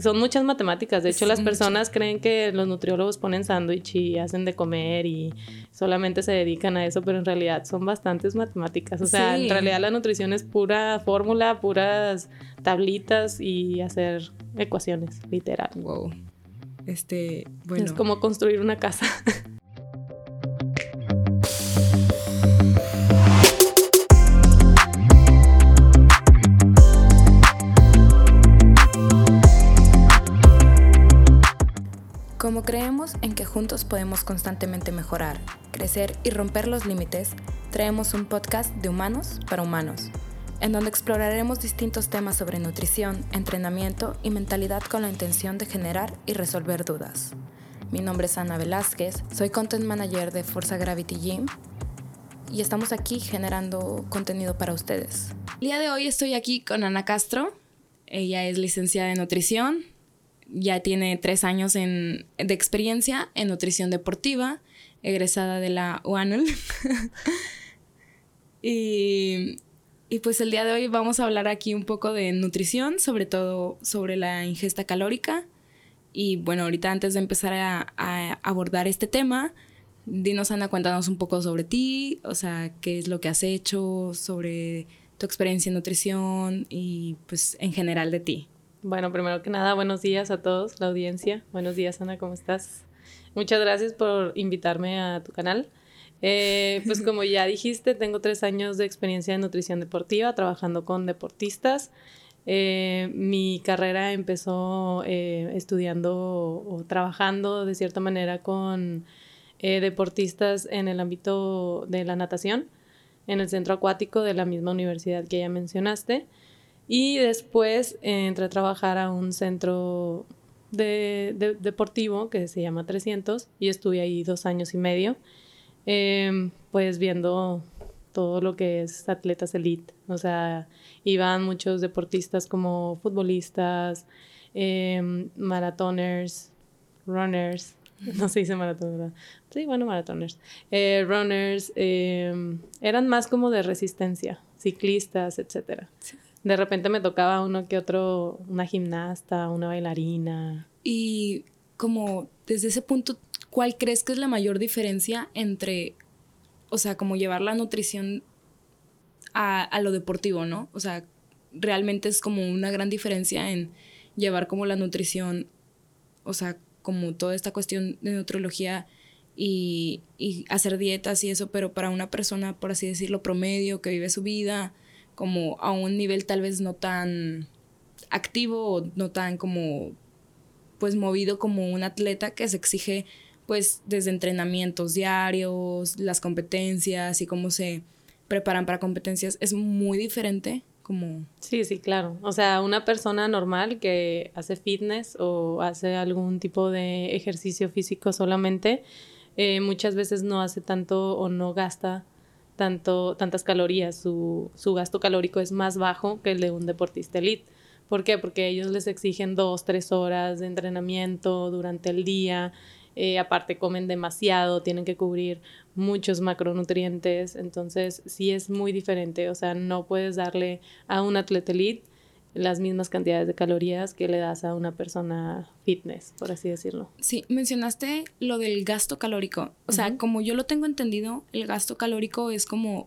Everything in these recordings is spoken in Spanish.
son muchas matemáticas. De hecho, las Sí, personas creen que los nutriólogos ponen sándwich y hacen de comer y solamente se dedican a eso, pero en realidad son bastantes matemáticas. O sea, en Sí. realidad la nutrición es pura fórmula, puras tablitas y hacer ecuaciones, literal. Wow. Bueno. Es como construir una casa. Como creemos en que juntos podemos constantemente mejorar, crecer y romper los límites, traemos un podcast de humanos para humanos, en donde exploraremos distintos temas sobre nutrición, entrenamiento y mentalidad con la intención de generar y resolver dudas. Mi nombre es Ana Velázquez, soy Content Manager de Forza Gravity Gym y estamos aquí generando contenido para ustedes. El día de hoy estoy aquí con Ana Castro. Ella es licenciada en nutrición. Ya tiene 3 años de experiencia en nutrición deportiva, egresada de la UANL. y pues el día de hoy vamos a hablar aquí un poco de nutrición, sobre todo sobre la ingesta calórica. Y bueno, ahorita antes de empezar a abordar este tema, dinos, Ana, cuéntanos un poco sobre ti, o sea, qué es lo que has hecho, sobre tu experiencia en nutrición y pues en general de ti. Bueno, primero que nada, buenos días a todos, la audiencia. Buenos días, Ana, ¿cómo estás? Muchas gracias por invitarme a tu canal. Pues como ya dijiste, tengo 3 años de experiencia en nutrición deportiva, trabajando con deportistas. Mi carrera empezó estudiando o trabajando de cierta manera con deportistas en el ámbito de la natación, en el centro acuático de la misma universidad que ya mencionaste. Y después entré a trabajar a un centro deportivo que se llama 300 y estuve ahí 2 años y medio, pues viendo todo lo que es atletas elite. O sea, iban muchos deportistas como futbolistas, maratoners, runners. No se dice maratón, ¿verdad? Sí, bueno, maratoners. Runners, eran más como de resistencia, ciclistas, etcétera. Sí. De repente me tocaba uno que otro, una gimnasta, una bailarina. Y como desde ese punto, ¿cuál crees que es la mayor diferencia entre, o sea, como llevar la nutrición a lo deportivo, ¿no? O sea, realmente es como una gran diferencia en llevar como la nutrición, o sea, como toda esta cuestión de nutrología y hacer dietas y eso, pero para una persona, por así decirlo, promedio, que vive su vida como a un nivel tal vez no tan activo o no tan como pues movido como un atleta, que se exige pues desde entrenamientos diarios, las competencias y cómo se preparan para competencias, es muy diferente como... Sí, claro. O sea, una persona normal que hace fitness o hace algún tipo de ejercicio físico solamente, muchas veces no hace tanto o no gasta tantas calorías. Su gasto calórico es más bajo que el de un deportista elite. ¿Por qué? Porque ellos les exigen 2-3 horas de entrenamiento durante el día. Aparte comen demasiado, tienen que cubrir muchos macronutrientes. Entonces sí es muy diferente. O sea, no puedes darle a un atleta elite las mismas cantidades de calorías que le das a una persona fitness, por así decirlo. Sí, mencionaste lo del gasto calórico. O sea, como yo lo tengo entendido, el gasto calórico es como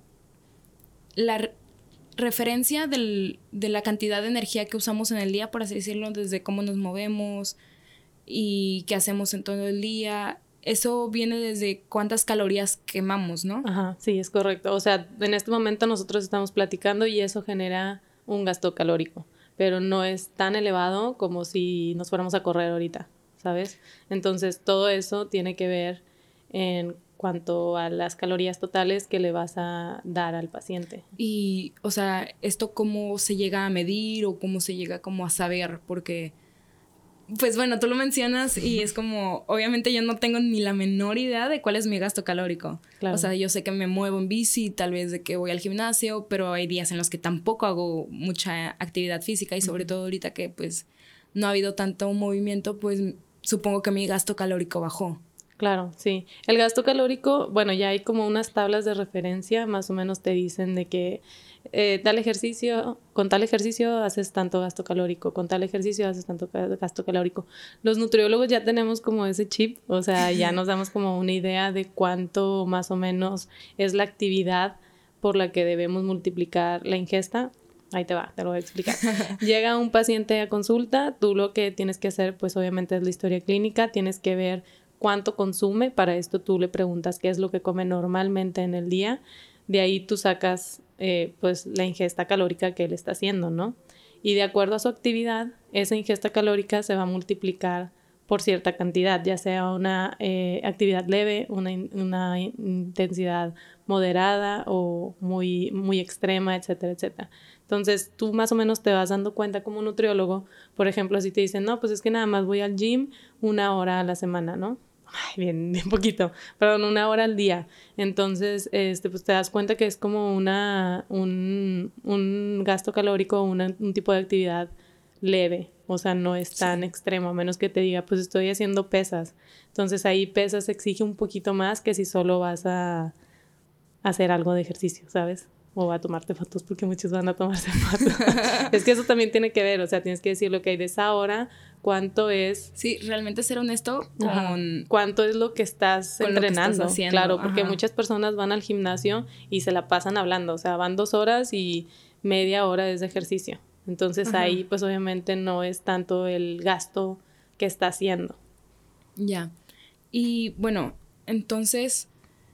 la referencia de la cantidad de energía que usamos en el día, por así decirlo, desde cómo nos movemos y qué hacemos en todo el día. Eso viene desde cuántas calorías quemamos, ¿no? Ajá, sí, es correcto. O sea, en este momento nosotros estamos platicando y eso genera un gasto calórico, pero no es tan elevado como si nos fuéramos a correr ahorita, ¿sabes? Entonces, todo eso tiene que ver en cuanto a las calorías totales que le vas a dar al paciente. Y, o sea, ¿esto cómo se llega a medir o cómo se llega como a saber? Porque... pues bueno, tú lo mencionas y es como, obviamente yo no tengo ni la menor idea de cuál es mi gasto calórico. Claro. O sea, yo sé que me muevo en bici, tal vez de que voy al gimnasio, pero hay días en los que tampoco hago mucha actividad física y sobre todo ahorita que pues no ha habido tanto movimiento, pues supongo que mi gasto calórico bajó. Claro, sí. El gasto calórico, bueno, ya hay como unas tablas de referencia, más o menos te dicen de que tal ejercicio, con tal ejercicio haces tanto gasto calórico, con tal ejercicio haces tanto gasto calórico. Los nutriólogos ya tenemos como ese chip, o sea, ya nos damos como una idea de cuánto más o menos es la actividad por la que debemos multiplicar la ingesta. Ahí te va, te lo voy a explicar. Llega un paciente a consulta, tú lo que tienes que hacer, pues obviamente es la historia clínica, tienes que ver cuánto consume, para esto tú le preguntas qué es lo que come normalmente en el día, de ahí tú sacas pues la ingesta calórica que él está haciendo, ¿no? Y de acuerdo a su actividad, esa ingesta calórica se va a multiplicar por cierta cantidad, ya sea una actividad leve, una intensidad moderada o muy, muy extrema, etcétera, etcétera. Entonces, tú más o menos te vas dando cuenta como nutriólogo, por ejemplo, si te dicen, no, pues es que nada más voy al gym 1 hora a la semana, ¿no? Ay, bien poquito, perdón, 1 hora al día. Entonces, pues te das cuenta que es como un gasto calórico, un tipo de actividad leve, o sea, no es tan extremo, a menos que te diga, pues estoy haciendo pesas. Entonces, ahí pesas exige un poquito más que si solo vas a hacer algo de ejercicio, ¿sabes? O a tomarte fotos, porque muchos van a tomarse fotos. Es que eso también tiene que ver, o sea, tienes que decir lo que hay de esa hora, cuánto es... Sí, realmente ser honesto con... Ajá. ¿Cuánto es lo que estás entrenando? Lo que estás haciendo. Claro, porque muchas personas van al gimnasio y se la pasan hablando, o sea, van 2 horas y media hora es de ejercicio. Entonces ahí, pues obviamente no es tanto el gasto que está haciendo. Ya. Y bueno, entonces...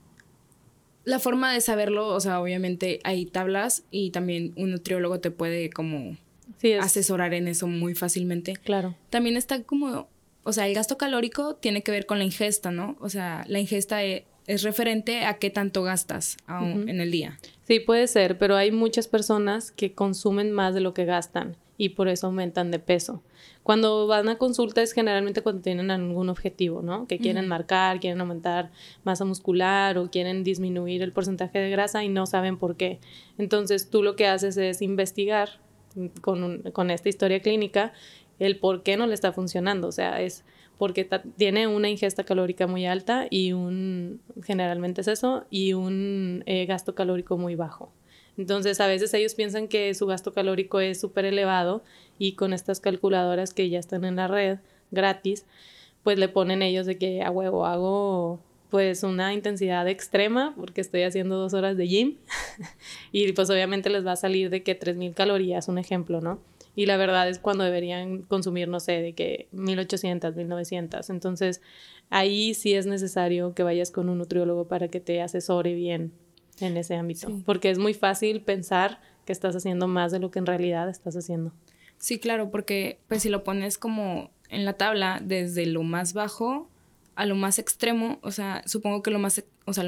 La forma de saberlo, o sea, obviamente hay tablas y también un nutriólogo te puede como asesorar en eso muy fácilmente. Claro. También está como, o sea, el gasto calórico tiene que ver con la ingesta, ¿no? O sea, la ingesta es referente a qué tanto gastas en el día. Sí, puede ser, pero hay muchas personas que consumen más de lo que gastan y por eso aumentan de peso. Cuando van a consulta es generalmente cuando tienen algún objetivo, ¿no? Que quieren marcar, quieren aumentar masa muscular o quieren disminuir el porcentaje de grasa y no saben por qué. Entonces tú lo que haces es investigar con esta historia clínica el por qué no le está funcionando. O sea, es porque tiene una ingesta calórica muy alta y generalmente es eso, y un gasto calórico muy bajo. Entonces, a veces ellos piensan que su gasto calórico es súper elevado y con estas calculadoras que ya están en la red gratis, pues le ponen ellos de que a huevo hago pues una intensidad extrema porque estoy haciendo 2 horas de gym y pues obviamente les va a salir de que 3,000 calorías, un ejemplo, ¿no? Y la verdad es cuando deberían consumir, no sé, de que 1,800, 1,900. Entonces, ahí sí es necesario que vayas con un nutriólogo para que te asesore bien en ese ámbito. Sí. Porque es muy fácil pensar que estás haciendo más de lo que en realidad estás haciendo. Sí, claro, porque pues si lo pones como en la tabla, desde lo más bajo a lo más extremo, o sea, supongo que lo más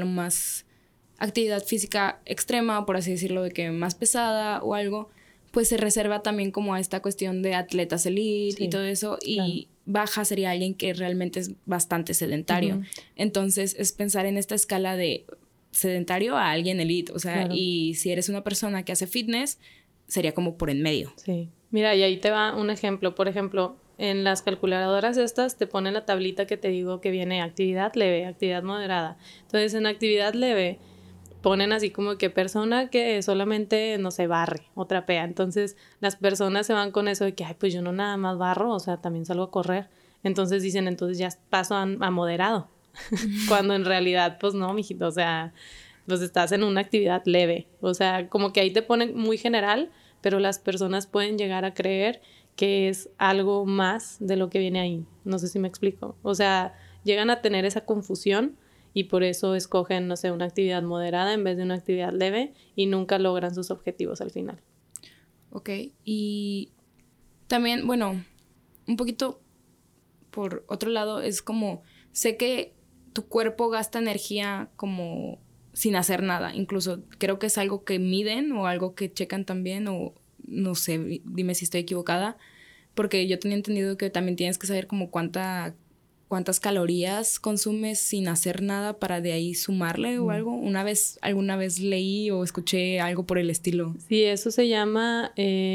actividad física extrema, por así decirlo, de que más pesada o algo, pues se reserva también como a esta cuestión de atletas elite y todo eso, y baja sería alguien que realmente es bastante sedentario. Entonces es pensar en esta escala de sedentario a alguien elite, o sea, y si eres una persona que hace fitness, sería como por en medio. Sí. Mira, y ahí te va un ejemplo. Por ejemplo, en las calculadoras estas te ponen la tablita que te digo que viene actividad leve, actividad moderada. Entonces, en actividad leve ponen así como que persona que solamente, no sé, barre o trapea. Entonces, las personas se van con eso de que, ay, pues yo no nada más barro, o sea, también salgo a correr. Entonces dicen, entonces ya paso a moderado. Cuando en realidad, pues no, mijito, o sea, pues estás en una actividad leve. O sea, como que ahí te ponen muy general, pero las personas pueden llegar a creer que es algo más de lo que viene ahí. No sé si me explico. O sea, llegan a tener esa confusión y por eso escogen, no sé, una actividad moderada en vez de una actividad leve y nunca logran sus objetivos al final. Ok, y también, bueno, un poquito por otro lado, es como, sé que tu cuerpo gasta energía como sin hacer nada. Incluso creo que es algo que miden o algo que checan también, o no sé, dime si estoy equivocada, porque yo tenía entendido que también tienes que saber como cuántas calorías consumes sin hacer nada para de ahí sumarle o algo. Alguna vez leí o escuché algo por el estilo. Sí, eso se llama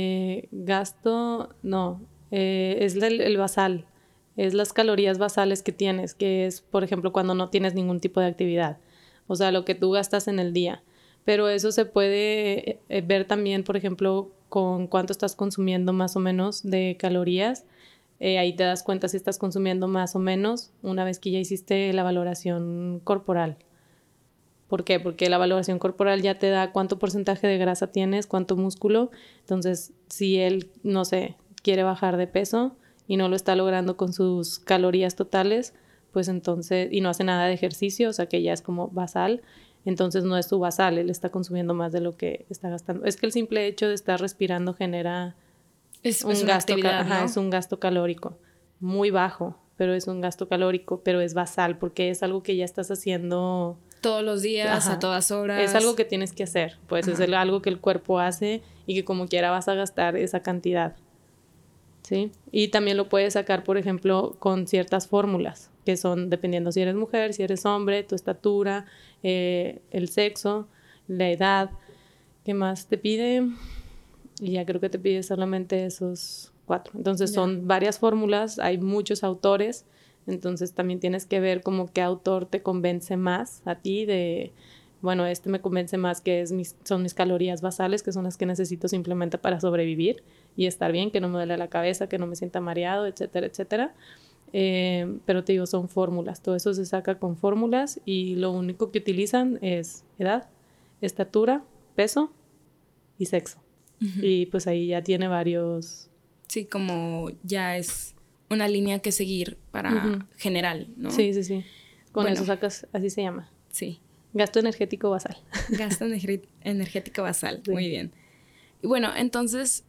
gasto, no, es el basal. Es las calorías basales que tienes, que es, por ejemplo, cuando no tienes ningún tipo de actividad. O sea, lo que tú gastas en el día. pero eso se puede ver también, por ejemplo, con cuánto estás consumiendo más o menos de calorías. Ahí te das cuenta si estás consumiendo más o menos una vez que ya hiciste la valoración corporal. ¿Por qué? Porque la valoración corporal ya te da cuánto porcentaje de grasa tienes, cuánto músculo. Entonces, si él, no sé, quiere bajar de peso y no lo está logrando con sus calorías totales, pues entonces, y no hace nada de ejercicio, o sea que ya es como basal, entonces no es su basal, él está consumiendo más de lo que está gastando. Es que el simple hecho de estar respirando genera Es un una gasto, actividad, ¿no? es un gasto calórico muy bajo, pero es un gasto calórico, pero es basal porque es algo que ya estás haciendo Todos los días, a todas horas. es algo que tienes que hacer, pues es algo que el cuerpo hace y que como quiera vas a gastar esa cantidad, ¿sí? Y también lo puedes sacar, por ejemplo, con ciertas fórmulas, que son dependiendo si eres mujer, si eres hombre, tu estatura, el sexo, la edad. ¿Qué más te pide? Y ya creo que te pide solamente esos 4. Entonces son varias fórmulas, hay muchos autores, entonces también tienes que ver como qué autor te convence más a ti de, bueno, este me convence más que son mis calorías basales, que son las que necesito simplemente para sobrevivir y estar bien, que no me duele la cabeza, que no me sienta mareado, etcétera, etcétera. Pero te digo, son fórmulas, todo eso se saca con fórmulas y lo único que utilizan es edad, estatura, peso y sexo. Y pues ahí ya tiene varios... Sí, como ya es una línea que seguir para general, ¿no? Sí, sí, sí. Con eso sacas, así se llama. Sí. Gasto energético basal. Gasto energético basal, sí. Muy bien. Y bueno, entonces,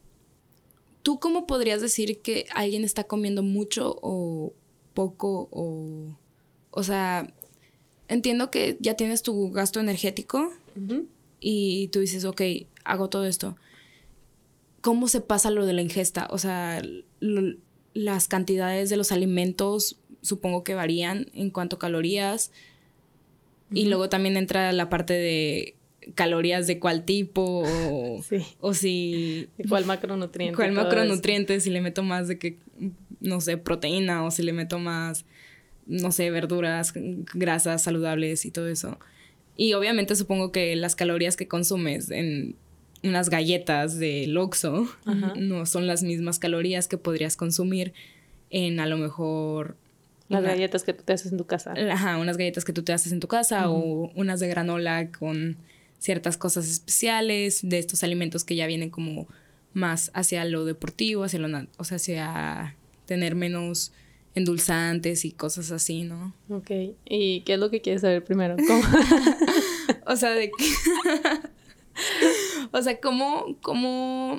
¿tú cómo podrías decir que alguien está comiendo mucho o poco o sea, entiendo que ya tienes tu gasto energético y tú dices, ok, hago todo esto. ¿Cómo se pasa lo de la ingesta? O sea, las cantidades de los alimentos supongo que varían en cuanto a calorías. Y luego también entra la parte de calorías de cuál tipo o si... ¿Cuál macronutriente? ¿Cuál macronutriente? Si le meto más de que, no sé, proteína o si le meto más, no sé, verduras, grasas saludables y todo eso. Y obviamente supongo que las calorías que consumes en unas galletas del Oxxo no son las mismas calorías que podrías consumir en a lo mejor... Las galletas que tú te haces en tu casa. Ajá, unas galletas que tú te haces en tu casa o unas de granola con ciertas cosas especiales de estos alimentos que ya vienen como más hacia lo deportivo, o sea, hacia tener menos endulzantes y cosas así, ¿no? Ok. ¿Y qué es lo que quieres saber primero? ¿Cómo? O sea, de que... o sea, ¿cómo...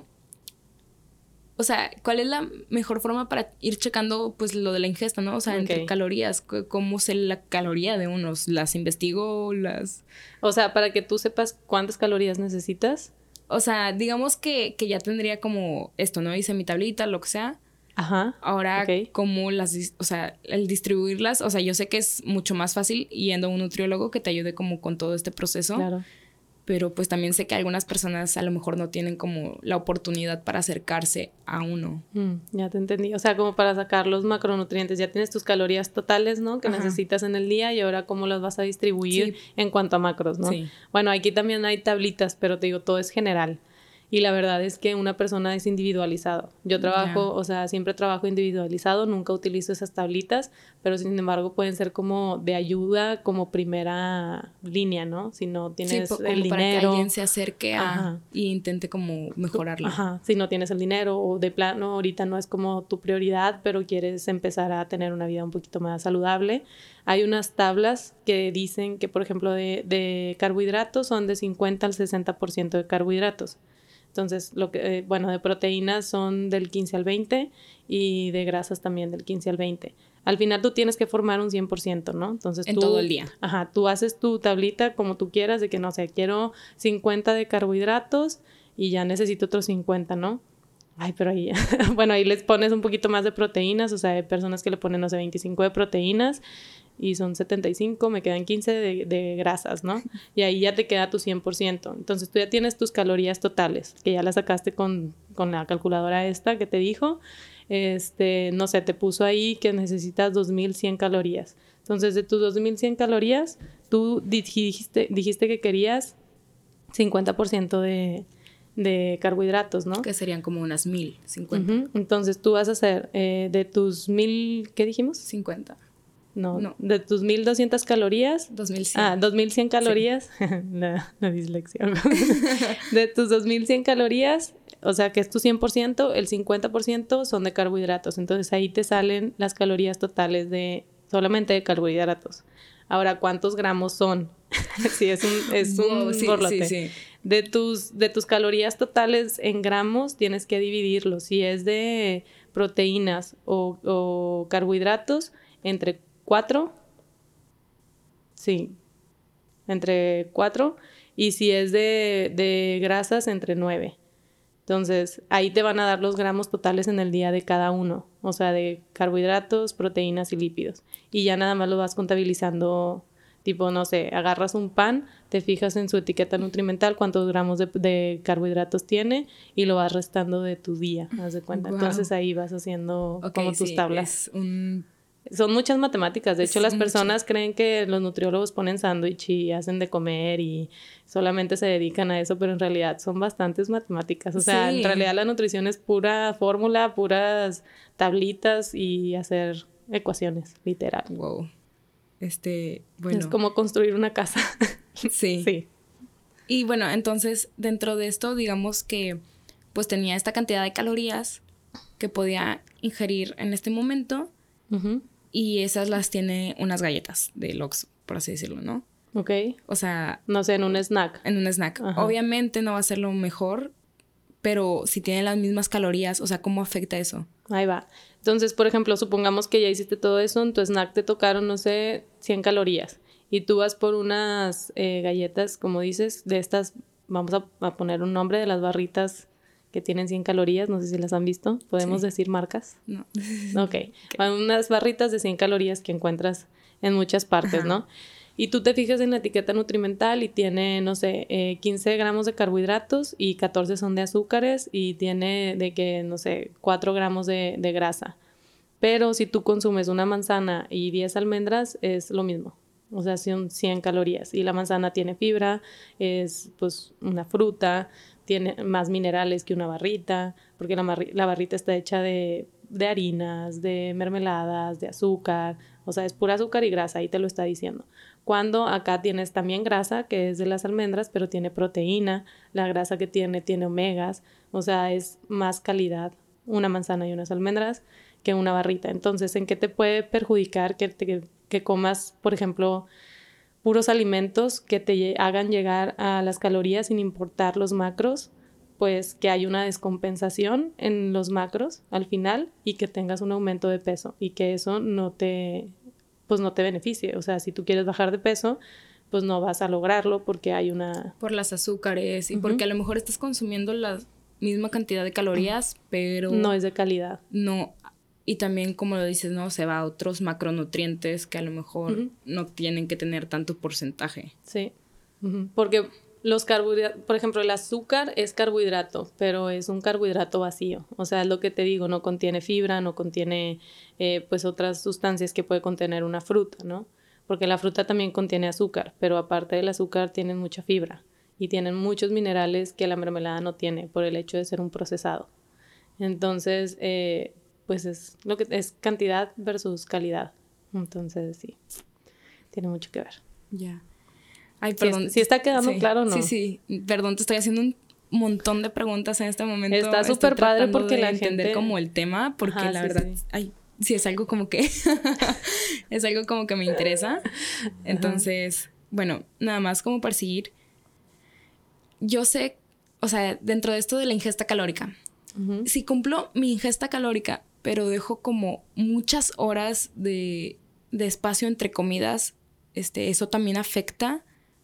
O sea, ¿cuál es la mejor forma para ir checando, pues, lo de la ingesta, ¿no? O sea, entre calorías, ¿cómo sé la caloría de unos? ¿Las investigo? O sea, para que tú sepas cuántas calorías necesitas. O sea, digamos que ya tendría como esto, ¿no? Hice mi tablita, lo que sea. Ajá. Ahora, ¿cómo o sea, el distribuirlas? O sea, yo sé que es mucho más fácil yendo a un nutriólogo que te ayude como con todo este proceso. Claro. Pero pues también sé que algunas personas a lo mejor no tienen como la oportunidad para acercarse a uno. Ya te entendí. O sea, como para sacar los macronutrientes. Ya tienes tus calorías totales, ¿no? Que necesitas en el día y ahora cómo las vas a distribuir en cuanto a macros, ¿no? Sí. Bueno, aquí también hay tablitas, pero te digo, todo es general. Y la verdad es que una persona es individualizado. Yo trabajo, o sea, siempre trabajo individualizado, nunca utilizo esas tablitas, pero sin embargo pueden ser como de ayuda, como primera línea, ¿no? Si no tienes el dinero. Para que alguien se acerque y intente como mejorarlo. Ajá, si no tienes el dinero o de plano ahorita no es como tu prioridad, pero quieres empezar a tener una vida un poquito más saludable. Hay unas tablas que dicen que, por ejemplo, de carbohidratos son de 50 al 60% de carbohidratos. Entonces, de proteínas son del 15 al 20 y de grasas también del 15 al 20. Al final tú tienes que formar un 100%, ¿no? Entonces en todo el día. Ajá, tú haces tu tablita como tú quieras de que, no sé, quiero 50 de carbohidratos y ya necesito otros 50, ¿no? Ay, pero ahí, bueno, ahí les pones un poquito más de proteínas, o sea, hay personas que le ponen, no sé, 25 de proteínas y son 75, me quedan 15 de grasas, ¿no? Y ahí ya te queda tu 100%. Entonces tú ya tienes tus calorías totales, que ya las sacaste con la calculadora esta que te dijo. No sé, te puso ahí que necesitas 2100 calorías. Entonces de tus 2100 calorías, tú dijiste que querías 50% de carbohidratos, ¿no? Que serían como unas 1050. Entonces tú vas a hacer de tus 1000, ¿qué dijimos? 50. No, de tus 1200 calorías. 2100. 2100 calorías. Sí. La dislexia. De tus 2100 calorías, o sea que es tu 100%, el 50% son de carbohidratos. Entonces ahí te salen las calorías totales solamente de carbohidratos. Ahora, ¿cuántos gramos son? Sí, es un borlote. Sí. De tus calorías totales en gramos tienes que dividirlo. Si es de proteínas o carbohidratos, entre 4. Sí, entre 4. Y si es de grasas, entre 9. Entonces, ahí te van a dar los gramos totales en el día de cada uno. O sea, de carbohidratos, proteínas y lípidos. Y ya nada más lo vas contabilizando. Tipo, no sé, agarras un pan, te fijas en su etiqueta nutrimental cuántos gramos de carbohidratos tiene y lo vas restando de tu día, haz de cuenta. Wow. Entonces ahí vas haciendo como tus tablas. Son muchas matemáticas. De hecho, las personas creen que los nutriólogos ponen sándwich y hacen de comer y solamente se dedican a eso, pero en realidad son bastantes matemáticas. O sea, en realidad la nutrición es pura fórmula, puras tablitas y hacer ecuaciones, literal. Wow. Bueno. Es como construir una casa. Sí. Y bueno, entonces, dentro de esto, digamos que pues tenía esta cantidad de calorías que podía ingerir en este momento. Y esas las tiene unas galletas de Oxxo, por así decirlo, ¿no? Ok. O sea... No sé, en un snack. En un snack. Ajá. Obviamente no va a ser lo mejor, pero si tiene las mismas calorías, o sea, ¿cómo afecta eso? Ahí va. Entonces, por ejemplo, supongamos que ya hiciste todo eso, en tu snack te tocaron, no sé, 100 calorías. Y tú vas por unas galletas, como dices, de estas, vamos a poner un nombre de las barritas que tienen 100 calorías, no sé si las han visto. ¿Podemos decir marcas? No. Ok. Unas barritas de 100 calorías que encuentras en muchas partes, ¿no? Y tú te fijas en la etiqueta nutrimental y tiene, no sé, 15 gramos de carbohidratos y 14 son de azúcares y tiene de que, no sé, 4 gramos de grasa. Pero si tú consumes una manzana y 10 almendras, es lo mismo. O sea, son 100 calorías. Y la manzana tiene fibra, es pues una fruta, tiene más minerales que una barrita, porque la barrita está hecha de harinas, de mermeladas, de azúcar. O sea, es pura azúcar y grasa, ahí te lo está diciendo. Cuando acá tienes también grasa, que es de las almendras, pero tiene proteína, la grasa que tiene omegas, o sea, es más calidad una manzana y unas almendras que una barrita. Entonces, ¿en qué te puede perjudicar que comas, por ejemplo, puros alimentos que te hagan llegar a las calorías sin importar los macros? Pues que hay una descompensación en los macros al final y que tengas un aumento de peso y que eso no te beneficie. O sea, si tú quieres bajar de peso, pues no vas a lograrlo porque hay una... Por las azúcares y porque a lo mejor estás consumiendo la misma cantidad de calorías, pero... No es de calidad. No. Y también, como lo dices, ¿no? Se va a otros macronutrientes que a lo mejor no tienen que tener tanto porcentaje. Sí. Porque los carbohidratos, por ejemplo, el azúcar es carbohidrato, pero es un carbohidrato vacío. O sea, es lo que te digo, no contiene fibra, no contiene pues otras sustancias que puede contener una fruta, ¿no? Porque la fruta también contiene azúcar, pero aparte del azúcar tienen mucha fibra y tienen muchos minerales que la mermelada no tiene por el hecho de ser un procesado. Entonces, pues es lo que es cantidad versus calidad. Entonces, sí, tiene mucho que ver. Ya. Ay, perdón. ¿Sí está quedando claro o no? Sí. Perdón, te estoy haciendo un montón de preguntas en este momento. Está súper padre porque la gente... entender como el tema, porque la verdad... Sí. Ay, sí, es algo como que... es algo como que me interesa. Entonces, bueno, nada más como para seguir. Yo sé, o sea, dentro de esto de la ingesta calórica, si cumplo mi ingesta calórica, pero dejo como muchas horas de espacio entre comidas, ¿eso también afecta?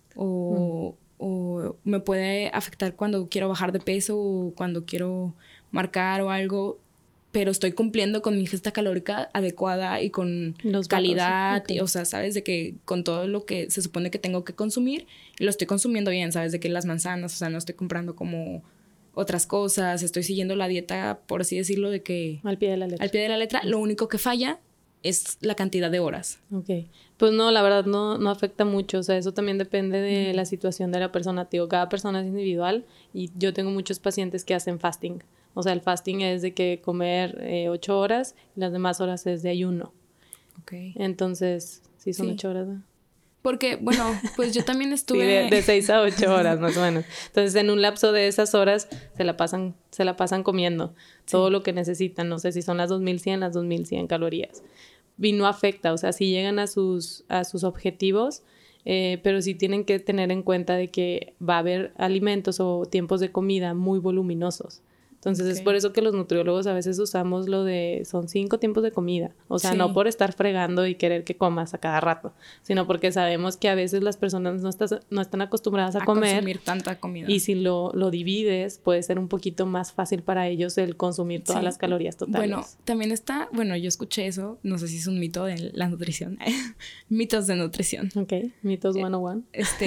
O me puede afectar cuando quiero bajar de peso o cuando quiero marcar o algo, pero estoy cumpliendo con mi ingesta calórica adecuada y con los calidad, okay. O sea, ¿sabes? De que con todo lo que se supone que tengo que consumir, lo estoy consumiendo bien, ¿sabes? De que las manzanas, o sea, no estoy comprando como otras cosas, estoy siguiendo la dieta, por así decirlo, de que... Al pie de la letra. Al pie de la letra. Lo único que falla es la cantidad de horas. Ok. Pues no, la verdad no afecta mucho. O sea, eso también depende de la situación de la persona. Te digo, cada persona es individual y yo tengo muchos pacientes que hacen fasting. O sea, el fasting es de que comer 8 horas y las demás horas es de ayuno. Ok. Entonces, sí son 8 horas, ¿no? Porque, bueno, pues yo también estuve... Sí, de 6 a 8 horas más o menos. Entonces, en un lapso de esas horas se la pasan comiendo todo lo que necesitan. No sé si son las 2100, las 2100 calorías. Y no afecta, o sea, sí llegan a sus objetivos, pero sí tienen que tener en cuenta de que va a haber alimentos o tiempos de comida muy voluminosos. Entonces, es por eso que los nutriólogos a veces usamos son 5 tiempos de comida. O sea, no por estar fregando y querer que comas a cada rato, sino porque sabemos que a veces las personas no están acostumbradas a comer. Consumir tanta comida. Y si lo divides, puede ser un poquito más fácil para ellos el consumir todas las calorías totales. Bueno, también está... Bueno, yo escuché eso. No sé si es un mito de la nutrición. Mitos de nutrición. Ok. Mitos 101.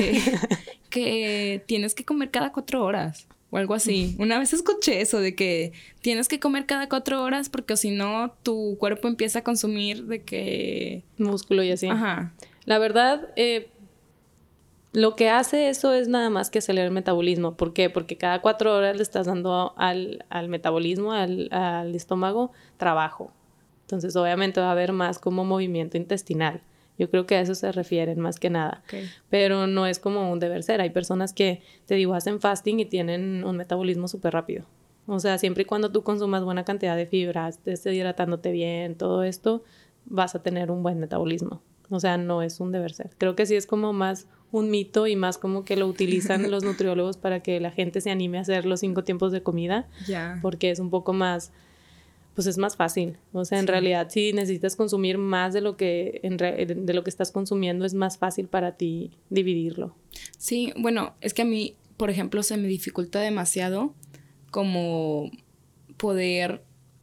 Que tienes que comer cada 4 horas. O algo así. Una vez escuché eso de que tienes que comer cada 4 horas porque si no tu cuerpo empieza a consumir de que... músculo y así. Ajá. La verdad, lo que hace eso es nada más que acelerar el metabolismo. ¿Por qué? Porque cada 4 horas le estás dando al metabolismo, al estómago, trabajo. Entonces, obviamente va a haber más como movimiento intestinal. Yo creo que a eso se refieren más que nada. Okay. Pero no es como un deber ser. Hay personas que, te digo, hacen fasting y tienen un metabolismo súper rápido. O sea, siempre y cuando tú consumas buena cantidad de fibras, estés hidratándote bien, todo esto, vas a tener un buen metabolismo. O sea, no es un deber ser. Creo que sí es como más un mito y más como que lo utilizan los nutriólogos para que la gente se anime a hacer los 5 tiempos de comida. Porque es un poco más... pues es más fácil. O sea, en realidad, si necesitas consumir más de lo que estás consumiendo, es más fácil para ti dividirlo. Sí, bueno, es que a mí, por ejemplo, se me dificulta demasiado como poder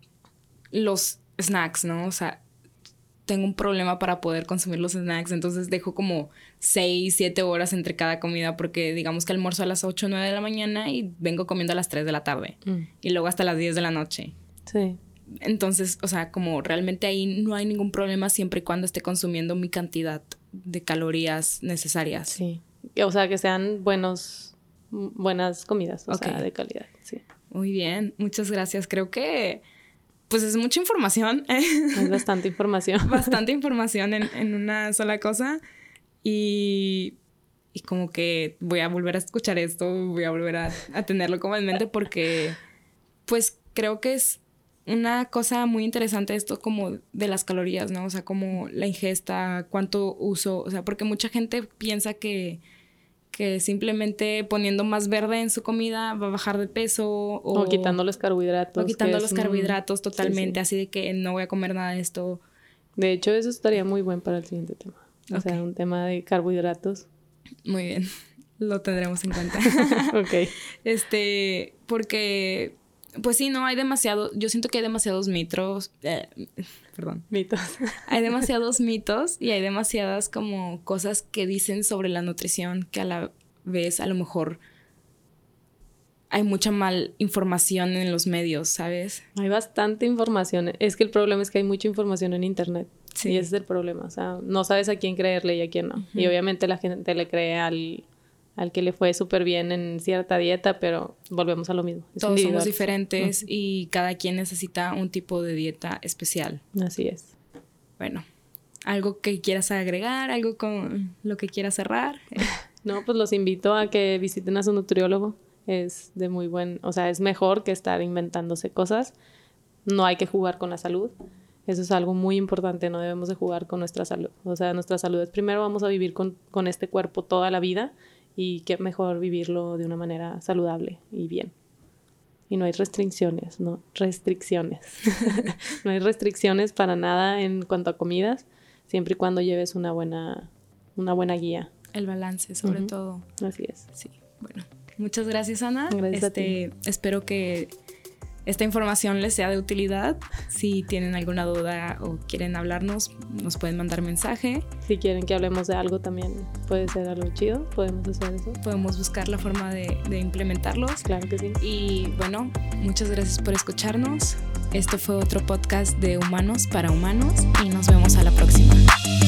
los snacks, ¿no? O sea, tengo un problema para poder consumir los snacks, entonces dejo como 6, 7 horas entre cada comida porque digamos que almuerzo a las 8 o 9 de la mañana y vengo comiendo a las 3 de la tarde y luego hasta las 10 de la noche. Sí. Entonces, o sea, como realmente ahí no hay ningún problema siempre y cuando esté consumiendo mi cantidad de calorías necesarias. Sí. O sea, que sean buenas comidas, o sea, de calidad. Sí. Muy bien, muchas gracias. Creo que, pues es mucha información. Es bastante información. Bastante información en una sola cosa. Y como que voy a volver a escuchar esto, voy a volver a tenerlo como en mente porque, pues creo que es una cosa muy interesante esto como de las calorías, ¿no? O sea, como la ingesta, cuánto uso, o sea, porque mucha gente piensa que simplemente poniendo más verde en su comida va a bajar de peso o quitando los carbohidratos. O quitando los carbohidratos totalmente, así de que no voy a comer nada de esto. De hecho, eso estaría muy bueno para el siguiente tema. O sea, un tema de carbohidratos. Muy bien, lo tendremos en cuenta. Ok. Porque... pues sí, no, hay demasiado... Yo siento que hay demasiados mitos. Mitos. Hay demasiados mitos y hay demasiadas como cosas que dicen sobre la nutrición que a la vez a lo mejor hay mucha mal información en los medios, ¿sabes? Hay bastante información. Es que el problema es que hay mucha información en internet. Sí. Y ese es el problema. O sea, no sabes a quién creerle y a quién no. Uh-huh. Y obviamente la gente le cree al que le fue súper bien en cierta dieta, pero volvemos a lo mismo. Todos somos diferentes y cada quien necesita un tipo de dieta especial. Así es. Bueno, ¿algo que quieras agregar? ¿Algo con lo que quieras cerrar? No, pues los invito a que visiten a su nutriólogo. Es de muy o sea, es mejor que estar inventándose cosas. No hay que jugar con la salud. Eso es algo muy importante, no debemos de jugar con nuestra salud. O sea, nuestra salud es primero, vamos a vivir con este cuerpo toda la vida. Y qué mejor vivirlo de una manera saludable y bien. Y no hay restricciones, ¿no? Restricciones. No hay restricciones para nada en cuanto a comidas, siempre y cuando lleves una buena guía. El balance, sobre todo. Así es. Sí, bueno. Muchas gracias, Ana. Gracias a ti. Espero que esta información les sea de utilidad. Si tienen alguna duda o quieren hablarnos, nos pueden mandar mensaje. Si quieren que hablemos de algo también puede ser algo chido, podemos hacer eso. Podemos buscar la forma de implementarlos. Claro que sí. Y bueno, muchas gracias por escucharnos. Esto fue otro podcast de Humanos para Humanos y nos vemos a la próxima.